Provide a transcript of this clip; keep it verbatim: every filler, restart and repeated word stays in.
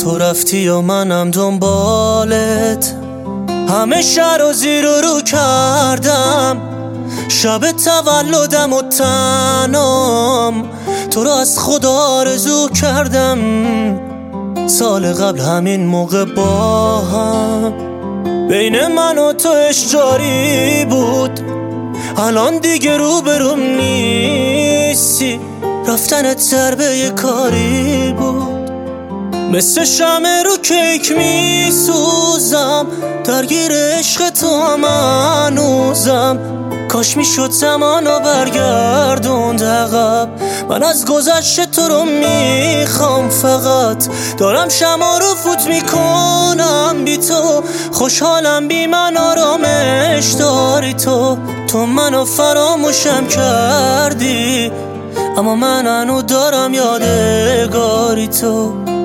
تو رفتی و منم دنبالت، همه شهر رو زیر و رو کردم، شب تولدم و تنام تو رو از خدا آرزو کردم. سال قبل همین موقع با هم بین من و تو اشجاری بود، الان دیگه رو برم نیستی، رفتنت ضربه کاری بود. مثل شمع رو کیک می سوزم، درگیر عشق تو هم هنوزم، کاش می شد زمانو برگردوند عقب. من از گذشته تو رو میخوام، فقط دارم شمع رو فوت میکنم بی تو، خوشحالم بی من آرامش داری تو. تو منو فراموشم کردی، اما من هنو دارم یادگاری تو.